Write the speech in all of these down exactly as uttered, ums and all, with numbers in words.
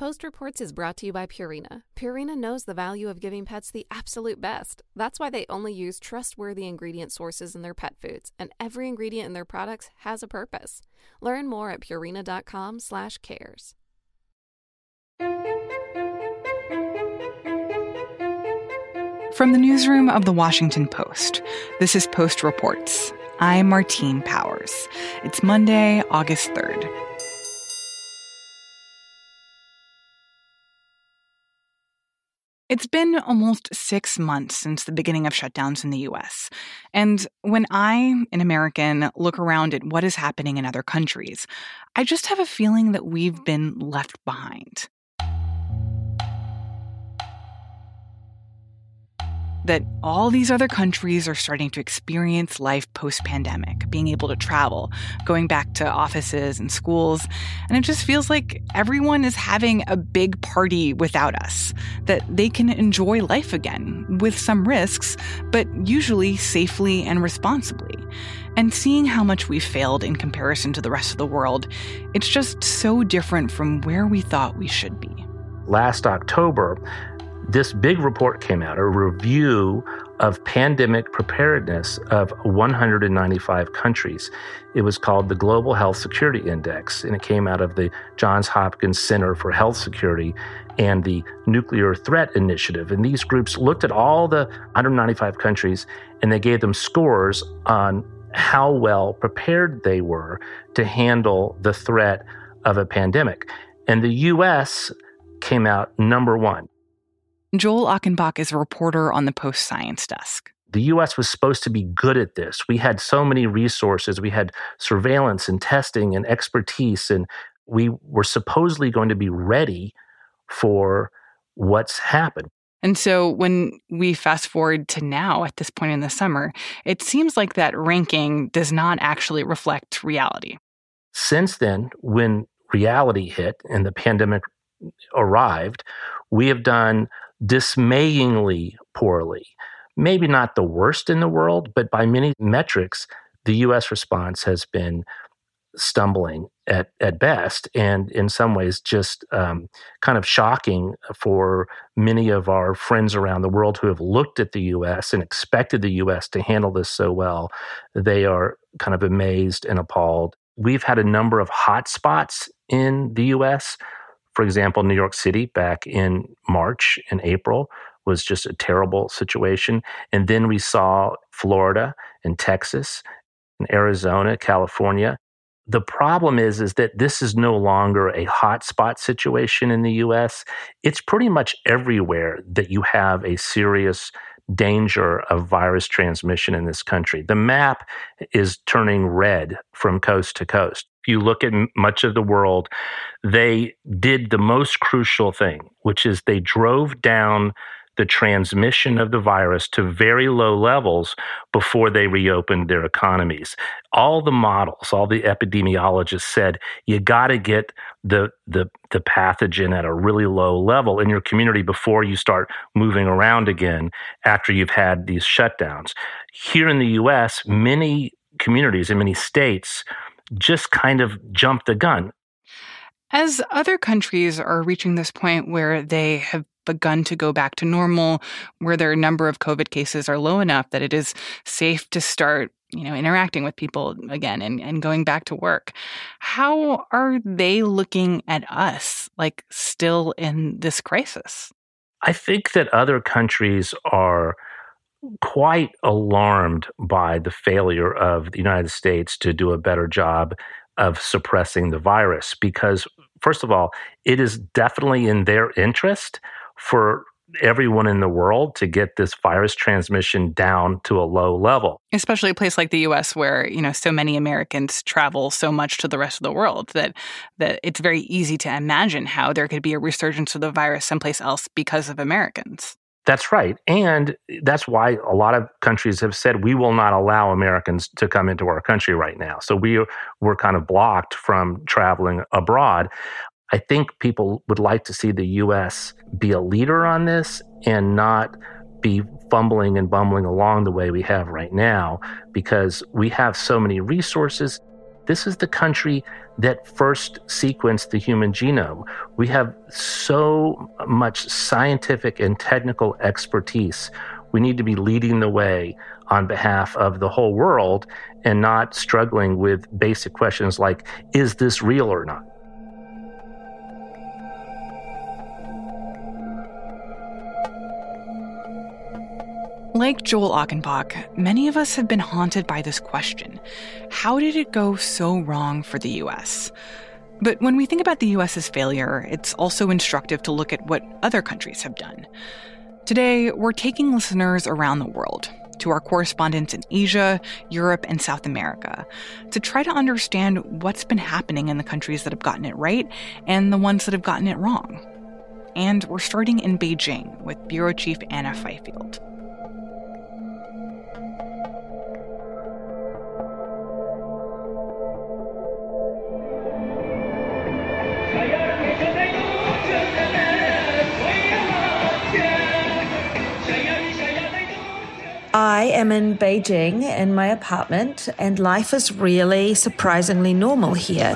Post Reports is brought to you by Purina. Purina knows the value of giving pets the absolute best. That's why they only use trustworthy ingredient sources in their pet foods, and every ingredient in their products has a purpose. Learn more at purina.com slash cares. From the newsroom of The Washington Post, this is Post Reports. I'm Martine Powers. It's Monday, August third. It's been almost six months since the beginning of shutdowns in the U S. And when I, an American, look around at what is happening in other countries, I just have a feeling that we've been left behind. That all these other countries are starting to experience life post-pandemic, being able to travel, going back to offices and schools. And it just feels like everyone is having a big party without us, that they can enjoy life again with some risks, but usually safely and responsibly. And seeing how much we've failed in comparison to the rest of the world, it's just so different from where we thought we should be. Last October, this big report came out, a review of pandemic preparedness of one hundred ninety-five countries. It was called the Global Health Security Index, and it came out of the Johns Hopkins Center for Health Security and the Nuclear Threat Initiative. And these groups looked at all the one hundred ninety-five countries, and they gave them scores on how well prepared they were to handle the threat of a pandemic. And the U S came out number one. Joel Achenbach is a reporter on the Post Science Desk. The U S was supposed to be good at this. We had so many resources. We had surveillance and testing and expertise, and we were supposedly going to be ready for what's happened. And so when we fast forward to now, at this point in the summer, it seems like that ranking does not actually reflect reality. Since then, when reality hit and the pandemic arrived, we have done dismayingly poorly. Maybe not the worst in the world, but by many metrics, the U S response has been stumbling at, at best, and in some ways just um, kind of shocking for many of our friends around the world who have looked at the U S and expected the U S to handle this so well. They are kind of amazed and appalled. We've had a number of hot spots in the U S. For example, New York City back in March and April was just a terrible situation. And then we saw Florida and Texas and Arizona, California. The problem is, is that this is no longer a hotspot situation in the U S. It's pretty much everywhere that you have a serious danger of virus transmission in this country. The map is turning red from coast to coast. If you look at much of the world, they did the most crucial thing, which is they drove down the transmission of the virus to very low levels before they reopened their economies. All the models, all the epidemiologists said, you got to get the, the, the pathogen at a really low level in your community before you start moving around again after you've had these shutdowns. Here in the U S, many communities in many states just kind of jumped the gun. As other countries are reaching this point where they have begun to go back to normal, where their number of COVID cases are low enough that it is safe to start, you know, interacting with people again and, and going back to work, how are they looking at us, like, still in this crisis? I think that other countries are quite alarmed by the failure of the United States to do a better job of suppressing the virus because, first of all, it is definitely in their interest for everyone in the world to get this virus transmission down to a low level. Especially a place like the U S where, you know, so many Americans travel so much to the rest of the world that that it's very easy to imagine how there could be a resurgence of the virus someplace else because of Americans. That's right. And that's why a lot of countries have said we will not allow Americans to come into our country right now. So we were kind of blocked from traveling abroad. I think people would like to see the U S be a leader on this and not be fumbling and bumbling along the way we have right now because we have so many resources. This is the country that first sequenced the human genome. We have so much scientific and technical expertise. We need to be leading the way on behalf of the whole world and not struggling with basic questions like, is this real or not? Like Joel Achenbach, many of us have been haunted by this question. How did it go so wrong for the U S? But when we think about the U S's failure, it's also instructive to look at what other countries have done. Today, we're taking listeners around the world, to our correspondents in Asia, Europe, and South America, to try to understand what's been happening in the countries that have gotten it right and the ones that have gotten it wrong. And we're starting in Beijing with Bureau Chief Anna Fifield. I am in Beijing in my apartment, and life is really surprisingly normal here.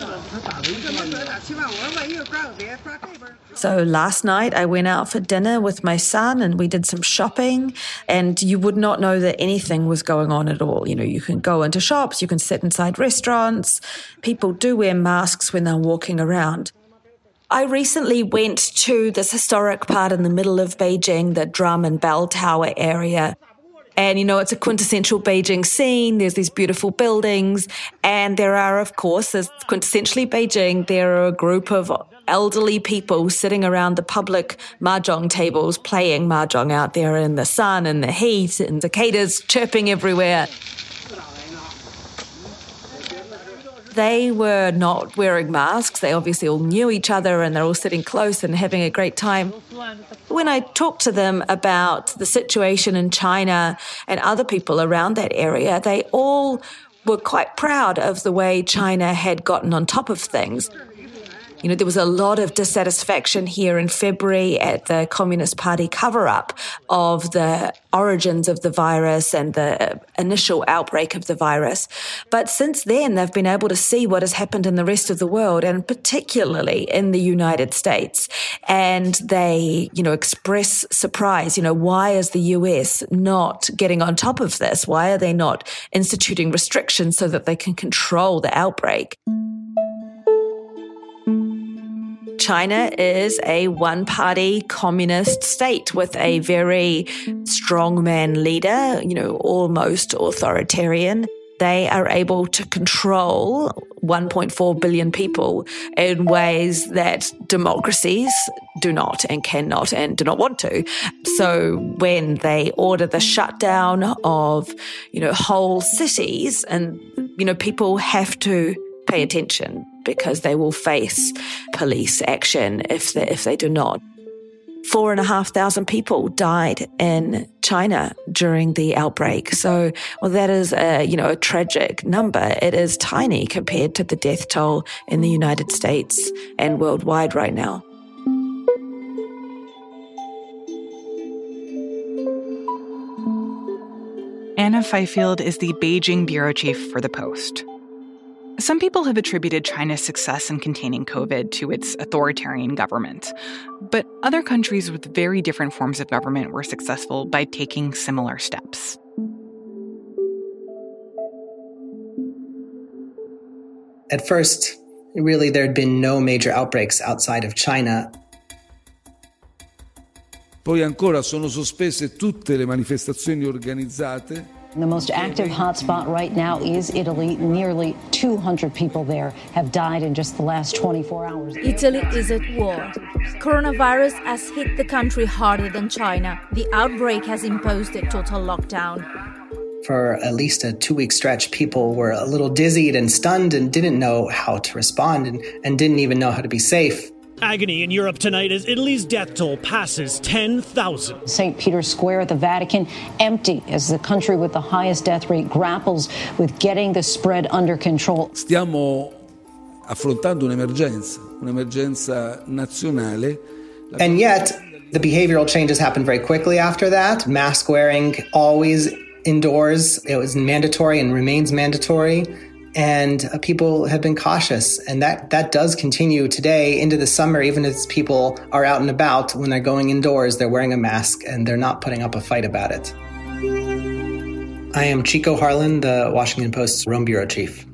So last night I went out for dinner with my son and we did some shopping, and you would not know that anything was going on at all. You know, you can go into shops, you can sit inside restaurants. People do wear masks when they're walking around. I recently went to this historic part in the middle of Beijing, the Drum and Bell Tower area. And, you know, it's a quintessential Beijing scene. There's these beautiful buildings. And there are, of course, as quintessentially Beijing, there are a group of elderly people sitting around the public mahjong tables playing mahjong out there in the sun and the heat and cicadas chirping everywhere. They were not wearing masks. They obviously all knew each other and they're all sitting close and having a great time. When I talked to them about the situation in China and other people around that area, they all were quite proud of the way China had gotten on top of things. You know, there was a lot of dissatisfaction here in February at the Communist Party cover-up of the origins of the virus and the initial outbreak of the virus. But since then, they've been able to see what has happened in the rest of the world, and particularly in the United States. And they, you know, express surprise. You know, why is the U S not getting on top of this? Why are they not instituting restrictions so that they can control the outbreak? China is a one-party communist state with a very strongman leader, you know, almost authoritarian. They are able to control one point four billion people in ways that democracies do not and cannot and do not want to. So when they order the shutdown of, you know, whole cities, and, you know, people have to pay attention because they will face police action if they, if they do not. Four and a half thousand people died in China during the outbreak. So, well, that is a, you know, a tragic number. It is tiny compared to the death toll in the United States and worldwide right now. Anna Fifield is the Beijing bureau chief for The Post. Some people have attributed China's success in containing COVID to its authoritarian government, but other countries with very different forms of government were successful by taking similar steps. At first, really, there had been no major outbreaks outside of China. Poi ancora sono sospese tutte le manifestazioni organizzate. The most active hotspot right now is Italy. Nearly two hundred people there have died in just the last twenty-four hours. Italy is at war. Coronavirus has hit the country harder than China. The outbreak has imposed a total lockdown. For at least a two-week stretch, people were a little dizzied and stunned and didn't know how to respond and, and didn't even know how to be safe. Agony in Europe tonight as Italy's death toll passes ten thousand. Saint Peter's Square at the Vatican empty as the country with the highest death rate grapples with getting the spread under control. Stiamo affrontando un'emergenza, un'emergenza nazionale. And yet, the behavioral changes happened very quickly after that. Mask wearing always indoors. It was mandatory and remains mandatory. And uh, people have been cautious. And that, that does continue today into the summer, even as people are out and about. When they're going indoors, they're wearing a mask and they're not putting up a fight about it. I am Chico Harlan, the Washington Post's Rome bureau chief.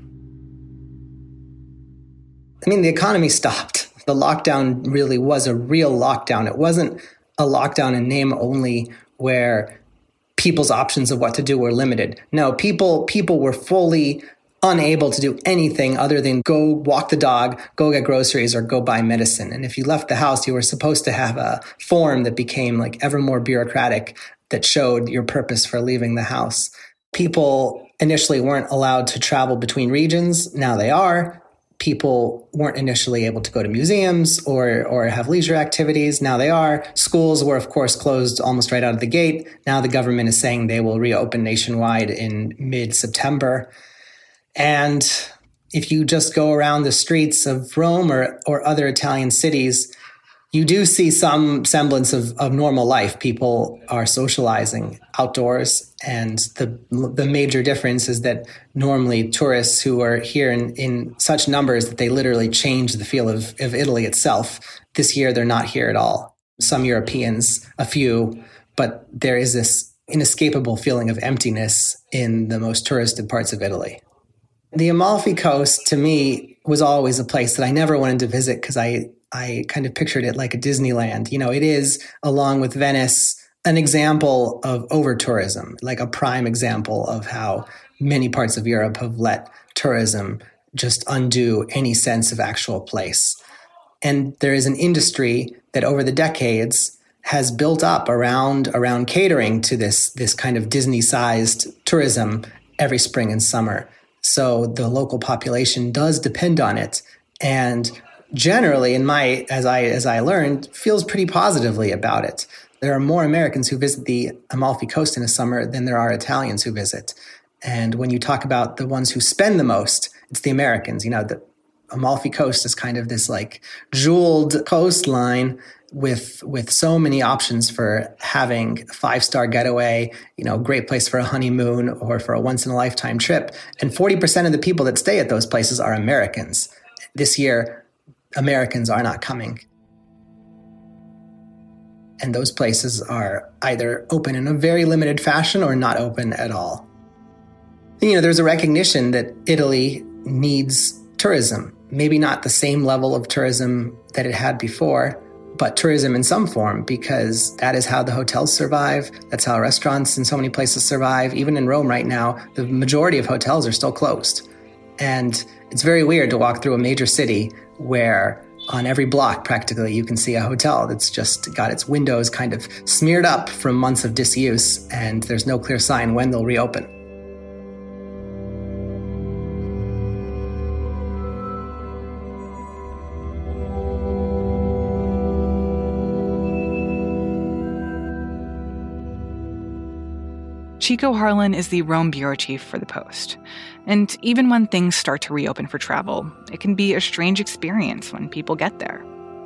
I mean, the economy stopped. The lockdown really was a real lockdown. It wasn't a lockdown in name only where people's options of what to do were limited. No, people people were fully unable to do anything other than go walk the dog, go get groceries, or go buy medicine. And if you left the house, you were supposed to have a form that became like ever more bureaucratic that showed your purpose for leaving the house. People initially weren't allowed to travel between regions. Now they are. People weren't initially able to go to museums or or have leisure activities. Now they are. Schools were, of course, closed almost right out of the gate. Now the government is saying they will reopen nationwide in mid-September. And if you just go around the streets of Rome or, or other Italian cities, you do see some semblance of, of normal life. People are socializing outdoors. And the the major difference is that normally tourists who are here in, in such numbers that they literally change the feel of, of Italy itself. This year, they're not here at all. Some Europeans, a few, but there is this inescapable feeling of emptiness in the most touristed parts of Italy. The Amalfi Coast, to me, was always a place that I never wanted to visit because I, I kind of pictured it like a Disneyland. You know, it is, along with Venice, an example of over-tourism, like a prime example of how many parts of Europe have let tourism just undo any sense of actual place. And there is an industry that over the decades has built up around, around catering to this, this kind of Disney-sized tourism every spring and summer. So the local population does depend on it. And generally, in my as I as I learned, feels pretty positively about it. There are more Americans who visit the Amalfi Coast in the summer than there are Italians who visit. And when you talk about the ones who spend the most, it's the Americans. You know, the Amalfi Coast is kind of this like jeweled coastline with with so many options for having a five-star getaway, you know, great place for a honeymoon or for a once-in-a-lifetime trip. And forty percent of the people that stay at those places are Americans. This year, Americans are not coming. And those places are either open in a very limited fashion or not open at all. You know, there's a recognition that Italy needs tourism. Maybe not the same level of tourism that it had before, but tourism in some form, because that is how the hotels survive. That's how restaurants in so many places survive. Even in Rome right now, the majority of hotels are still closed. And it's very weird to walk through a major city where on every block, practically, you can see a hotel that's just got its windows kind of smeared up from months of disuse, and there's no clear sign when they'll reopen. Chico Harlan is the Rome bureau chief for the Post. And even when things start to reopen for travel, it can be a strange experience when people get there.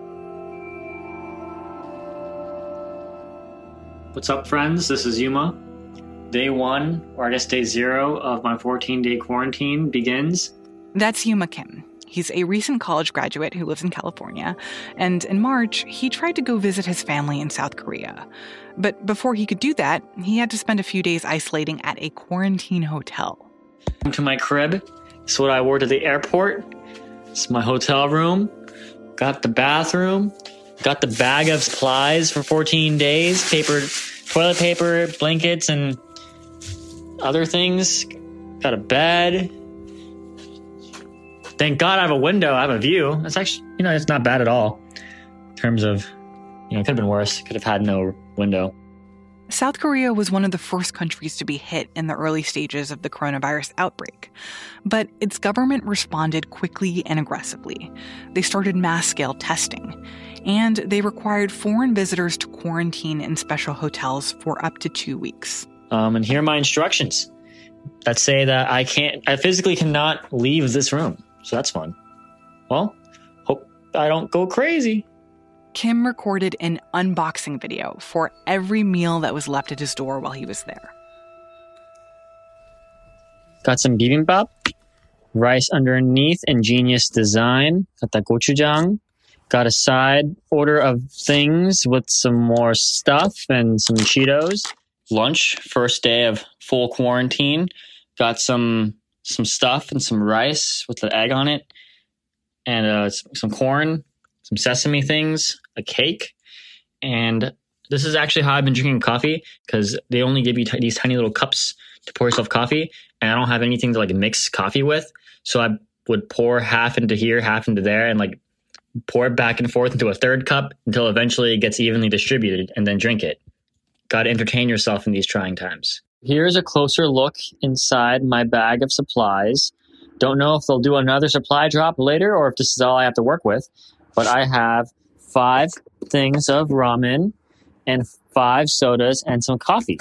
What's up, friends? This is Yuma. Day one, or I guess day zero, of my fourteen-day quarantine begins. That's Yuma Kim. He's a recent college graduate who lives in California, and in March, he tried to go visit his family in South Korea. But before he could do that, he had to spend a few days isolating at a quarantine hotel. To my crib. It's what I wore to the airport. It's my hotel room. Got the bathroom. Got the bag of supplies for fourteen days. Paper, toilet paper, blankets, and other things. Got a bed. Thank God I have a window. I have a view. That's actually, you know, it's not bad at all. In terms of, you know, it could have been worse. Could have had no window. South Korea was one of the first countries to be hit in the early stages of the coronavirus outbreak. But its government responded quickly and aggressively. They started mass-scale testing, and they required foreign visitors to quarantine in special hotels for up to two weeks. Um, and here are my instructions that say that I can't, I physically cannot leave this room. So that's fun. Well, hope I don't go crazy. Kim recorded an unboxing video for every meal that was left at his door while he was there. Got some bibimbap. rice underneath, ingenious design. Got that gochujang. Got a side order of things with some more stuff and some Cheetos. Lunch, first day of full quarantine. Got some some stuff and some rice with the egg on it. And uh, some corn, some sesame things, a cake. And this is actually how I've been drinking coffee, because they only give you t- these tiny little cups to pour yourself coffee. And I don't have anything to like mix coffee with. So I would pour half into here, half into there, and like pour it back and forth into a third cup until eventually it gets evenly distributed, and then drink it. Got to entertain yourself in these trying times. Here's a closer look inside my bag of supplies. Don't know if they'll do another supply drop later or if this is all I have to work with, but I have five things of ramen and five sodas and some coffee.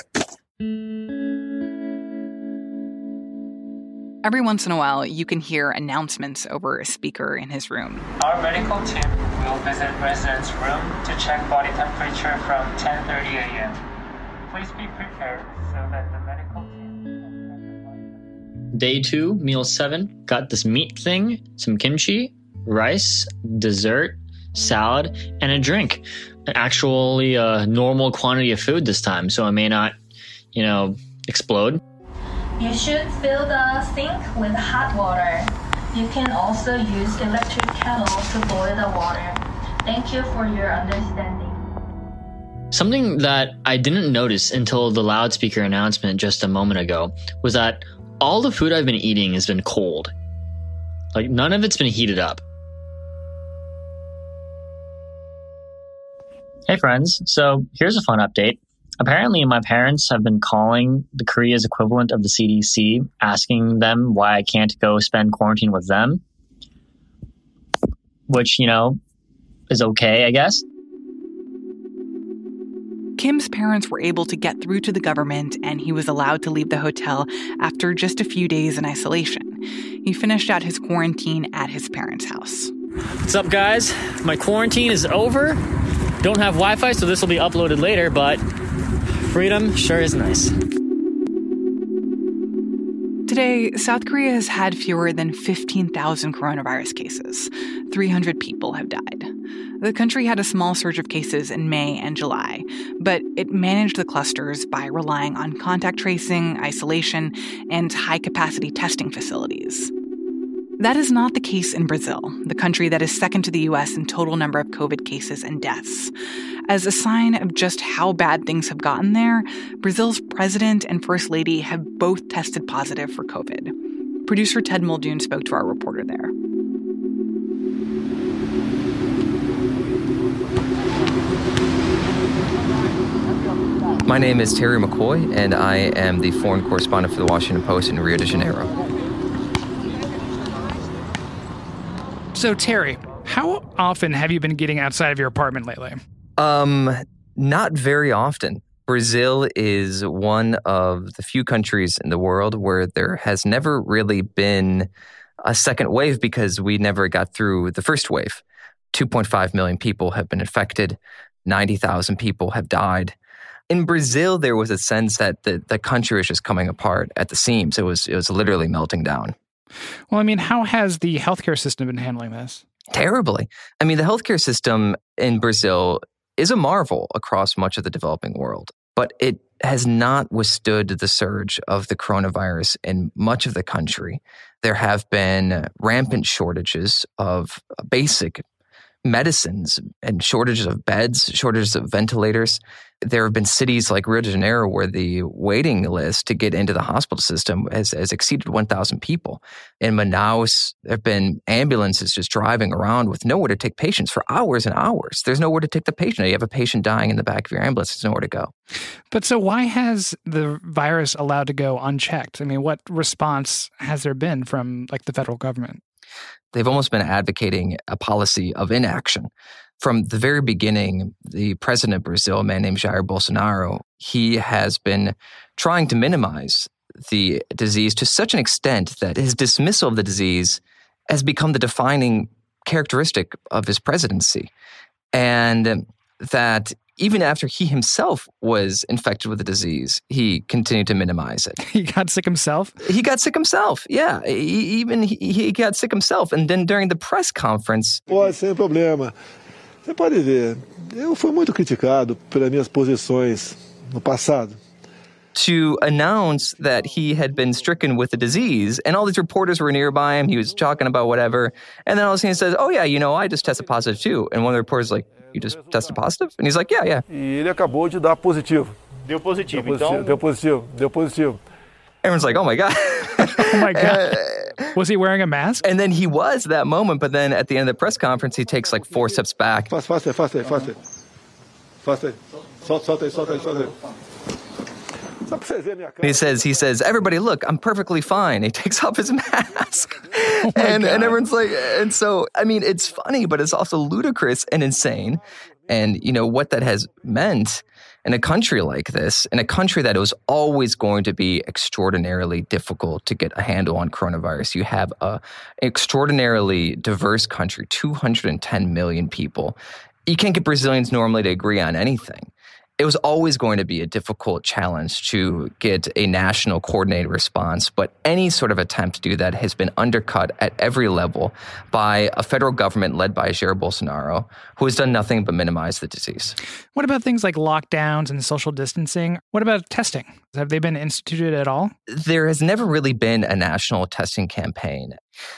Every once in a while, you can hear announcements over a speaker in his room. Our medical team will visit residents' room to check body temperature from ten thirty a.m. Please be prepared so that the medical team can check the body temperature. Day two, meal seven. Got this meat thing, some kimchi, rice, dessert, salad, and a drink. Actually a normal quantity of food this time, so I may not, you know, explode. You should fill the sink with hot water. You can also use electric kettle to boil the water. Thank you for your understanding. Something that I didn't notice until the loudspeaker announcement just a moment ago was that all the food I've been eating has been cold. Like, none of it's been heated up. Hey friends, so here's a fun update. Apparently, my parents have been calling the Korea's equivalent of the C D C, asking them why I can't go spend quarantine with them. Which, you know, is okay, I guess. Kim's parents were able to get through to the government, and he was allowed to leave the hotel after just a few days in isolation. He finished out his quarantine at his parents' house. What's up, guys? My quarantine is over. Don't have Wi-Fi, so this will be uploaded later, but freedom sure is nice. Today, South Korea has had fewer than fifteen thousand coronavirus cases. three hundred people have died. The country had a small surge of cases in May and July, but it managed the clusters by relying on contact tracing, isolation, and high-capacity testing facilities. That is not the case in Brazil, the country that is second to the U S in total number of COVID cases and deaths. As a sign of just how bad things have gotten there, Brazil's president and first lady have both tested positive for COVID. Producer Ted Muldoon spoke to our reporter there. My name is Terry McCoy, and I am the foreign correspondent for the Washington Post in Rio de Janeiro. So, Terry, how often have you been getting outside of your apartment lately? Um, not very often. Brazil is one of the few countries in the world where there has never really been a second wave because we never got through the first wave. two point five million people have been infected. ninety thousand people have died. In Brazil, there was a sense that the, the country was just coming apart at the seams. It was, it was literally melting down. Well, I mean, how has the healthcare system been handling this? Terribly. I mean, the healthcare system in Brazil is a marvel across much of the developing world, but it has not withstood the surge of the coronavirus in much of the country. There have been rampant shortages of basic medicines and shortages of beds, shortages of ventilators. There have been cities like Rio de Janeiro where the waiting list to get into the hospital system has, has exceeded one thousand people. In Manaus, there have been ambulances just driving around with nowhere to take patients for hours and hours. There's nowhere to take the patient. You have a patient dying in the back of your ambulance. There's nowhere to go. But so why has the virus allowed to go unchecked? I mean, what response has there been from like the federal government? They've almost been advocating a policy of inaction. From the very beginning, the president of Brazil, a man named Jair Bolsonaro, he has been trying to minimize the disease to such an extent that his dismissal of the disease has become the defining characteristic of his presidency. And that even after he himself was infected with the disease, he continued to minimize it. He got sick himself? He got sick himself, yeah. He, even he, he got sick himself. And then during the press conference... Pode, sem problema. Você pode ver, eu fui muito criticado pelas minhas posições no passado. To announce that he had been stricken with the disease, and all these reporters were nearby him. He was talking about whatever. And then all of a sudden he says, oh yeah, you know, I just tested positive too. And one of the reporters like, you just tested positive? And he's like, yeah, yeah. E ele acabou de dar positivo. Deu positivo, deu positivo, então... Deu positivo, deu positivo. Everyone's like, oh my God. Oh my God. Was he wearing a mask? And then he was that moment, but then at the end of the press conference, he takes like four steps back. Faz, faz, faz, faz, faz. Faz, solta, solta, solta, solta. He says, he says, everybody, look, I'm perfectly fine. He takes off his mask. Oh and, God. and everyone's like, and so, I mean, it's funny, but it's also ludicrous and insane. And, you know, what that has meant in a country like this, in a country that it was always going to be extraordinarily difficult to get a handle on coronavirus. You have a extraordinarily diverse country, two hundred ten million people. You can't get Brazilians normally to agree on anything. It was always going to be a difficult challenge to get a national coordinated response, but any sort of attempt to do that has been undercut at every level by a federal government led by Jair Bolsonaro, who has done nothing but minimize the disease. What about things like lockdowns and social distancing? What about testing? Have they been instituted at all? There has never really been a national testing campaign.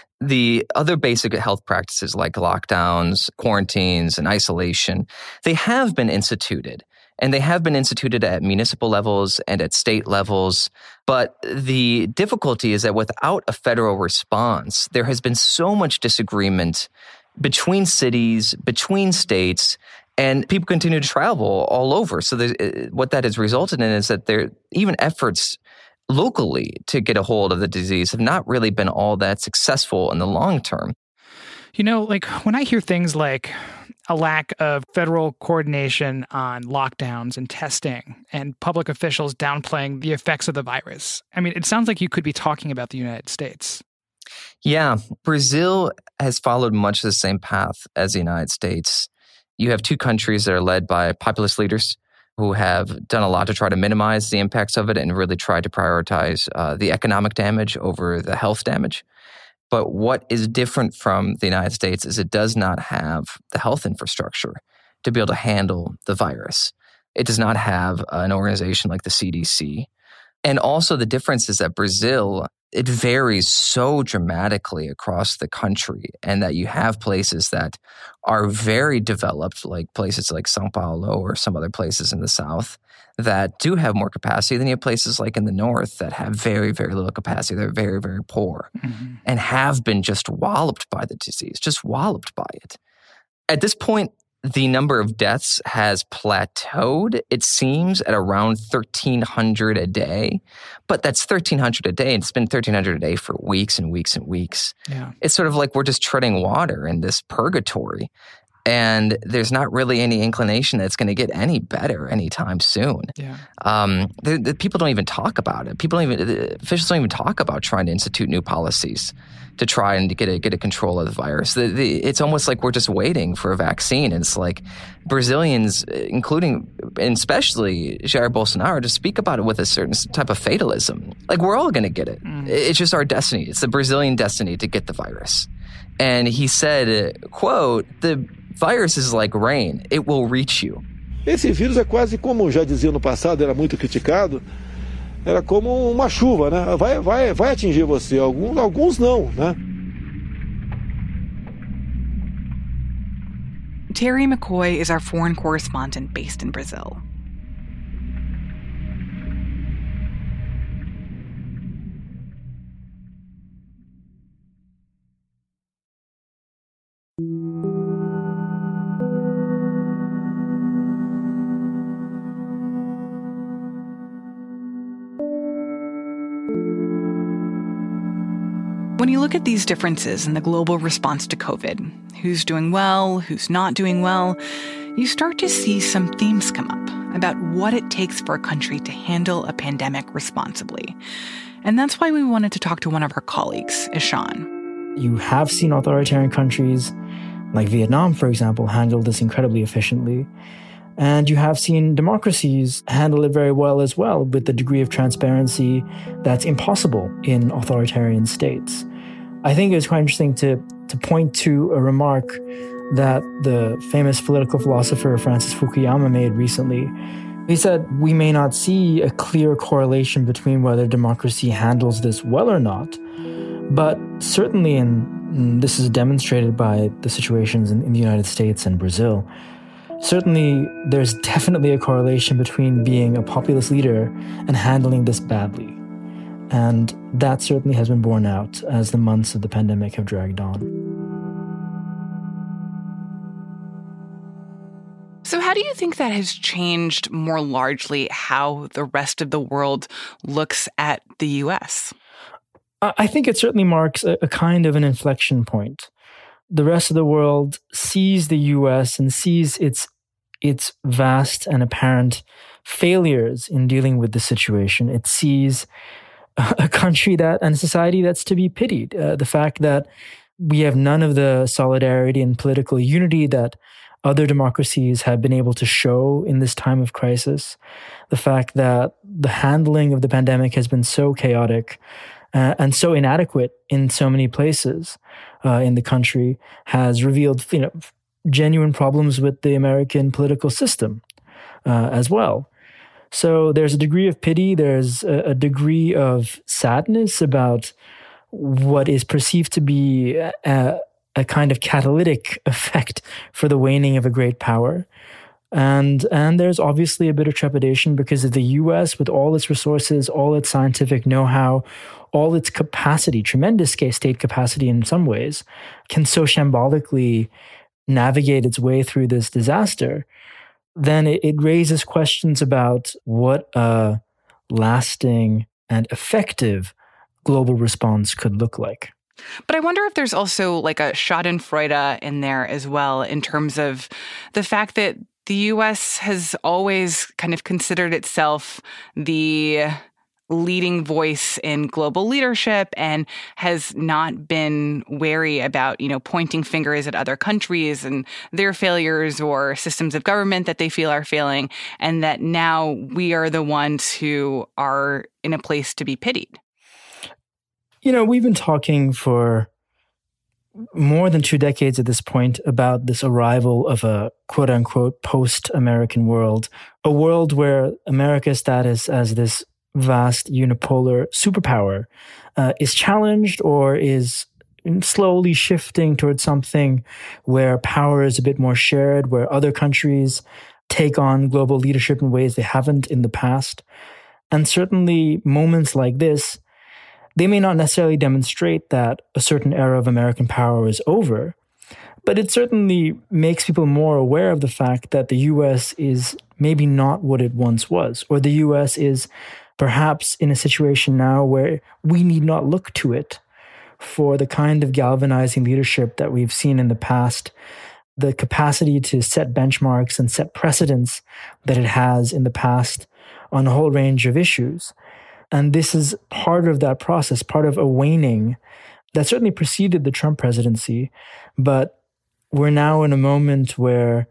The other basic health practices like lockdowns, quarantines, and isolation, they have been instituted. And they have been instituted at municipal levels and at state levels. But the difficulty is that without a federal response, there has been so much disagreement between cities, between states, and people continue to travel all over. So what that has resulted in is that there even efforts locally to get a hold of the disease have not really been all that successful in the long term. You know, like when I hear things like a lack of federal coordination on lockdowns and testing and public officials downplaying the effects of the virus, I mean, it sounds like you could be talking about the United States. Yeah, Brazil has followed much the same path as the United States. You have two countries that are led by populist leaders who have done a lot to try to minimize the impacts of it and really try to prioritize uh, the economic damage over the health damage. But what is different from the United States is it does not have the health infrastructure to be able to handle the virus. It does not have an organization like the C D C. And also the difference is that Brazil, it varies so dramatically across the country, and that you have places that are very developed, like places like São Paulo or some other places in the south, that do have more capacity. Then you have places like in the north that have very, very little capacity. They're very, very poor mm-hmm. and have been just walloped by the disease, just walloped by it. At this point, the number of deaths has plateaued, it seems, at around thirteen hundred a day. But that's thirteen hundred a day, and it's been thirteen hundred a day for weeks and weeks and weeks. Yeah. It's sort of like we're just treading water in this purgatory. And there's not really any inclination that it's going to get any better anytime soon. Yeah. Um, the, the people don't even talk about it. People don't even, the officials don't even talk about trying to institute new policies to try and get a, get a control of the virus. The, the, it's almost like we're just waiting for a vaccine. And it's like Brazilians, including and especially Jair Bolsonaro, to speak about it with a certain type of fatalism. Like, we're all going to get it. Mm. It's just our destiny. It's the Brazilian destiny to get the virus. And he said, quote, the virus is like rain. It will reach you. Esse vírus é quase como, já dizia no passado, era muito criticado, era como uma chuva, né? Vai, vai, vai atingir você. Alguns, alguns não, né? Terry McCoy is our foreign correspondent based in Brazil. When you look at these differences in the global response to COVID, who's doing well, who's not doing well, you start to see some themes come up about what it takes for a country to handle a pandemic responsibly. And that's why we wanted to talk to one of her colleagues, Ishan. You have seen authoritarian countries, like Vietnam, for example, handle this incredibly efficiently. And you have seen democracies handle it very well as well, with the degree of transparency that's impossible in authoritarian states. I think it was quite interesting to, to point to a remark that the famous political philosopher Francis Fukuyama made recently. He said, we may not see a clear correlation between whether democracy handles this well or not, but certainly, and this is demonstrated by the situations in, in the United States and Brazil, certainly there's definitely a correlation between being a populist leader and handling this badly. And that certainly has been borne out as the months of the pandemic have dragged on. So how do you think that has changed more largely how the rest of the world looks at the U S? I think it certainly marks a, a kind of an inflection point. The rest of the world sees the U S and sees its its vast and apparent failures in dealing with the situation. It sees a, a country that and a society that's to be pitied. Uh, the fact that we have none of the solidarity and political unity that other democracies have been able to show in this time of crisis. The fact that the handling of the pandemic has been so chaotic uh, and so inadequate in so many places uh, in the country has revealed, you know, genuine problems with the American political system uh, as well. So there's a degree of pity, there's a, a degree of sadness about what is perceived to be a, a kind of catalytic effect for the waning of a great power. And and there's obviously a bit of trepidation because of the U S, with all its resources, all its scientific know-how, all its capacity, tremendous state capacity in some ways, can so shambolically navigate its way through this disaster. Then it, it raises questions about what a lasting and effective global response could look like. But I wonder if there's also like a schadenfreude in there as well, in terms of the fact that the U S has always kind of considered itself the leading voice in global leadership and has not been wary about, you know, pointing fingers at other countries and their failures or systems of government that they feel are failing, and that now we are the ones who are in a place to be pitied. You know, we've been talking for more than two decades at this point about this arrival of a quote-unquote post-American world, a world where America's status as this vast unipolar superpower uh, is challenged or is slowly shifting towards something where power is a bit more shared, where other countries take on global leadership in ways they haven't in the past. And certainly moments like this, they may not necessarily demonstrate that a certain era of American power is over, but it certainly makes people more aware of the fact that the U S is maybe not what it once was, or the U S is perhaps in a situation now where we need not look to it for the kind of galvanizing leadership that we've seen in the past, the capacity to set benchmarks and set precedents that it has in the past on a whole range of issues. And this is part of that process, part of a waning that certainly preceded the Trump presidency. But we're now in a moment where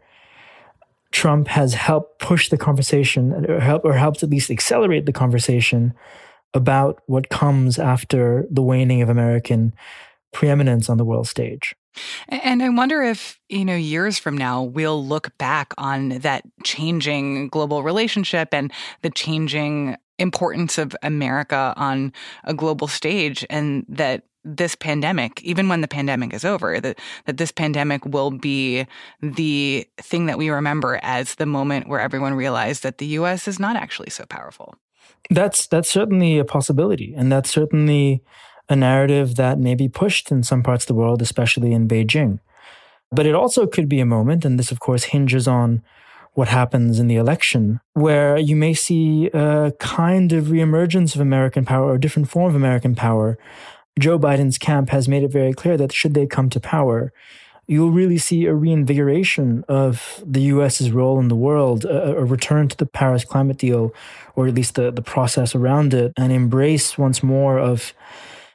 Trump has helped push the conversation, or, help, or helped at least accelerate the conversation about what comes after the waning of American preeminence on the world stage. And I wonder if, you know, years from now, we'll look back on that changing global relationship and the changing importance of America on a global stage, and that this pandemic, even when the pandemic is over, that, that this pandemic will be the thing that we remember as the moment where everyone realized that the U S is not actually so powerful. That's that's certainly a possibility, and that's certainly a narrative that may be pushed in some parts of the world, especially in Beijing. But it also could be a moment, and this of course hinges on what happens in the election, where you may see a kind of reemergence of American power, or a different form of American power. Joe Biden's camp has made it very clear that should they come to power, you'll really see a reinvigoration of the U S's role in the world, a, a return to the Paris climate deal, or at least the, the process around it, and embrace once more of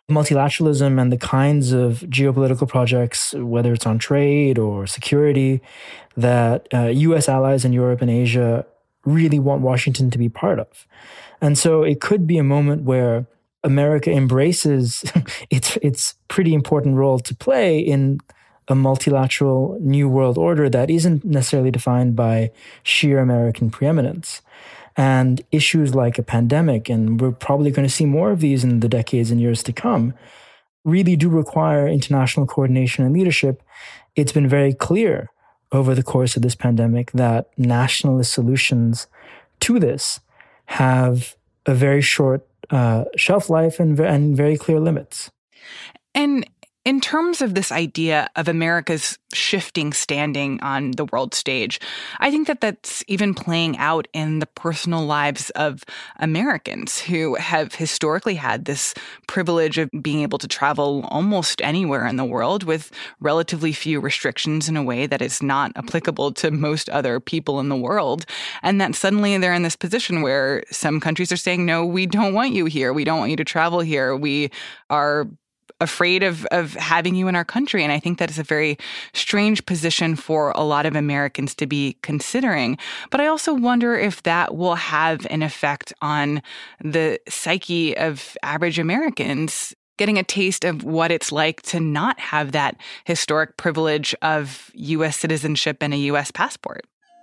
multilateralism and the kinds of geopolitical projects, whether it's on trade or security, that uh, U S allies in Europe and Asia really want Washington to be part of. And so it could be a moment where America embraces its its pretty important role to play in a multilateral new world order that isn't necessarily defined by sheer American preeminence. And issues like a pandemic, and we're probably going to see more of these in the decades and years to come, really do require international coordination and leadership. It's been very clear over the course of this pandemic that nationalist solutions to this have a very short uh, shelf life and, and very clear limits. And in terms of this idea of America's shifting standing on the world stage, I think that that's even playing out in the personal lives of Americans who have historically had this privilege of being able to travel almost anywhere in the world with relatively few restrictions in a way that is not applicable to most other people in the world. And that suddenly they're in this position where some countries are saying, no, we don't want you here. We don't want you to travel here. We are afraid of, of having you in our country. And I think that is a very strange position for a lot of Americans to be considering. But I also wonder if that will have an effect on the psyche of average Americans, getting a taste of what it's like to not have that historic privilege of U S citizenship and a U S passport.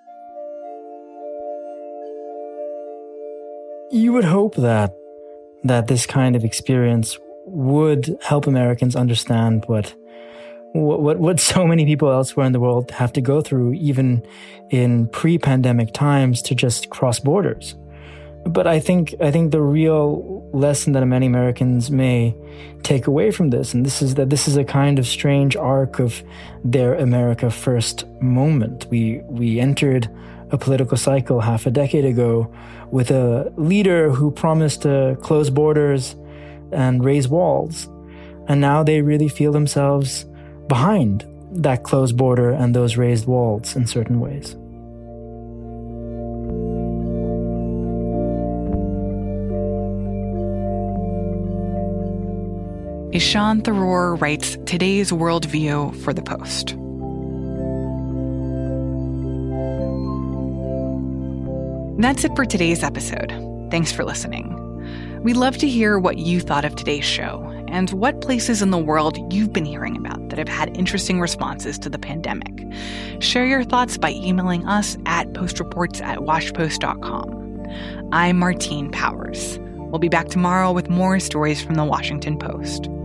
You would hope that that this kind of experience would help Americans understand what, what what so many people elsewhere in the world have to go through, even in pre-pandemic times, to just cross borders. But I think I think the real lesson that many Americans may take away from this, and this is that this is a kind of strange arc of their America First moment. We we entered a political cycle half a decade ago with a leader who promised to close borders and raise walls. And now they really feel themselves behind that closed border and those raised walls in certain ways. Ishan Tharoor writes today's worldview for The Post. That's it for today's episode. Thanks for listening. We'd love to hear what you thought of today's show and what places in the world you've been hearing about that have had interesting responses to the pandemic. Share your thoughts by emailing us at postreports at washpost dot com. I'm Martine Powers. We'll be back tomorrow with more stories from the Washington Post.